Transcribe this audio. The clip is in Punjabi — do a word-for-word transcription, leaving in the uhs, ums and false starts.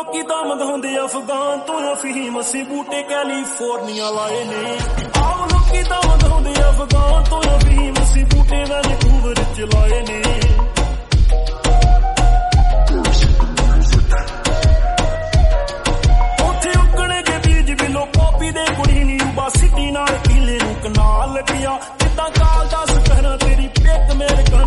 ਲੋਕੀ ਦਮ ਦਹਾਉਂਦੇ ਅਫਗਾਨ ਤੋਂ ਅਫੀਮ ਅਸੀਂ ਬੂਟੇ ਕੈਲੀਫੋਰਨੀਆ ਲਾਏ ਨੇ ਆਓ ਲੋਕੀ ਦਮ ਦਹਾਉਂਦੇ ਅਫਗਾਨ ਤੋਂ ਅਫੀਮ ਅਸੀਂ ਬੂਟੇ ਵੈਨਕੂਵਰ ਚ ਲਾਏ ਨੇ ਉੱਥੇ ਉੱਗਣਗੇ ਬੀਜ ਬਿਲੋ ਕਾਪੀ ਦੇ ਕੁੜੀ ਨੀ ਯੂਬਾ ਸਿਟੀ ਨਾਲ ਕੀਲੇ ਨੂੰ ਕਨਾਲ ਲੱਗਿਆ ਜਿੱਦਾਂ ਕਾਲ ਦਸ ਕਹਿਣਾ ਤੇਰੀ ਪਿੱਕ ਮੇਰੇ